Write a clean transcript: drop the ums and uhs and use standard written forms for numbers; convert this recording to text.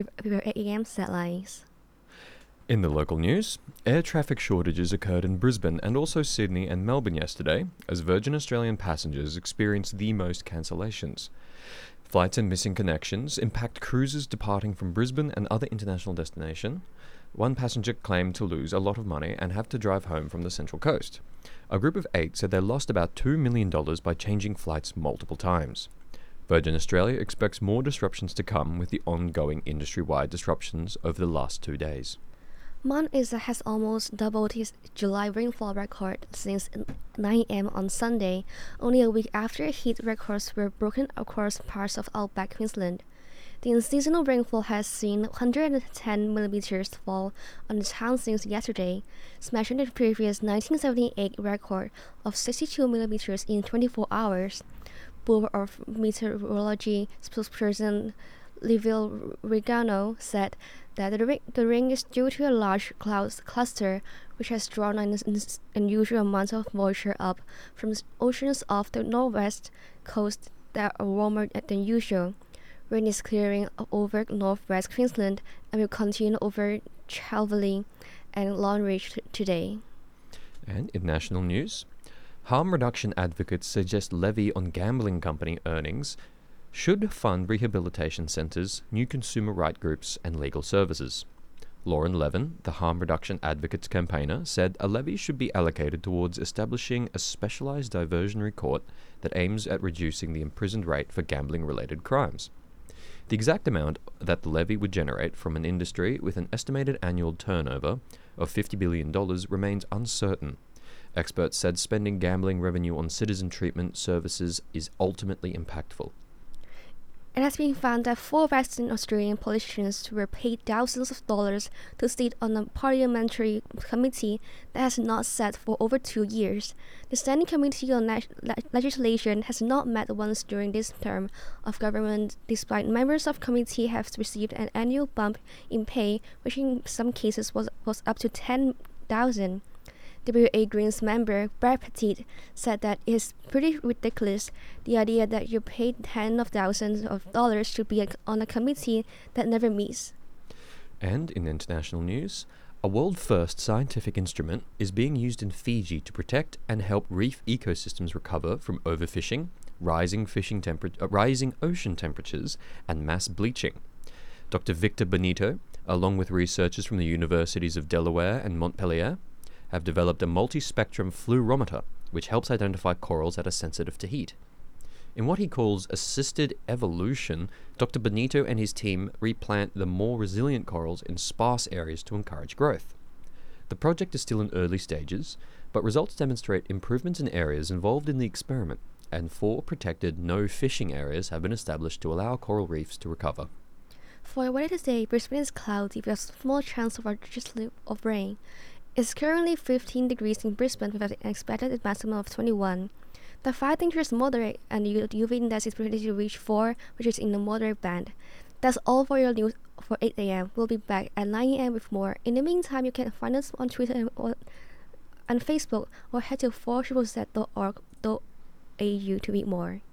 Your 8 a.m. headlines. In the local news, air traffic shortages occurred in Brisbane and also Sydney and Melbourne yesterday, as Virgin Australian passengers experienced the most cancellations. Flights and missing connections impact cruises departing from Brisbane and other international destinations. One passenger claimed to lose a lot of money and have to drive home from the Central Coast. A group of 8 said they lost about $2 million by changing flights multiple times. Virgin Australia expects more disruptions to come with the ongoing industry-wide disruptions over the last 2 days. Mount Isa has almost doubled its July rainfall record since 9 a.m. on Sunday, only a week after heat records were broken across parts of outback Queensland. The unseasonal rainfall has seen 110 millimeters fall on the town since yesterday, smashing the previous 1978 record of 62 millimeters in 24 hours. Bureau of Meteorology spokesperson Livio Regano said that the rain is due to a large cloud cluster which has drawn an unusual amount of moisture up from oceans off the northwest coast that are warmer than usual. Rain is clearing over northwest Queensland and will continue over Chalvely and Longreach today. And in national news, harm reduction advocates suggest levy on gambling company earnings should fund rehabilitation centres, new consumer right groups and legal services. Lauren Levin, the harm reduction advocates campaigner, said a levy should be allocated towards establishing a specialised diversionary court that aims at reducing the imprisoned rate for gambling-related crimes. The exact amount that the levy would generate from an industry with an estimated annual turnover of $50 billion remains uncertain. Experts said spending gambling revenue on citizen treatment services is ultimately impactful. It has been found that 4 Western Australian politicians were paid thousands of dollars to sit on a parliamentary committee that has not sat for over 2 years. The Standing Committee on Legislation has not met once during this term of government, despite members of the committee have received an annual bump in pay, which in some cases was up to $10,000. WA Greens member Brad Pettit said that it is pretty ridiculous, the idea that you're paid tens of thousands of dollars to be on a committee that never meets. And in international news, a world-first scientific instrument is being used in Fiji to protect and help reef ecosystems recover from overfishing, rising ocean temperatures, and mass bleaching. Dr. Victor Benito, along with researchers from the universities of Delaware and Montpellier, have developed a multi-spectrum fluorometer, which helps identify corals that are sensitive to heat. In what he calls assisted evolution, Dr. Benito and his team replant the more resilient corals in sparse areas to encourage growth. The project is still in early stages, but results demonstrate improvements in areas involved in the experiment, and 4 protected no-fishing areas have been established to allow coral reefs to recover. For the weather today, Brisbane is cloudy with a small chance of a drizzle of rain. It's currently 15 degrees in Brisbane with an expected maximum of 21. The fire danger is moderate and the UV index is predicted to reach 4, which is in the moderate band. That's all for your news for 8 a.m. We'll be back at 9 a.m. with more. In the meantime, you can find us on Twitter and Facebook or head to 4ZZZ.org.au to read more.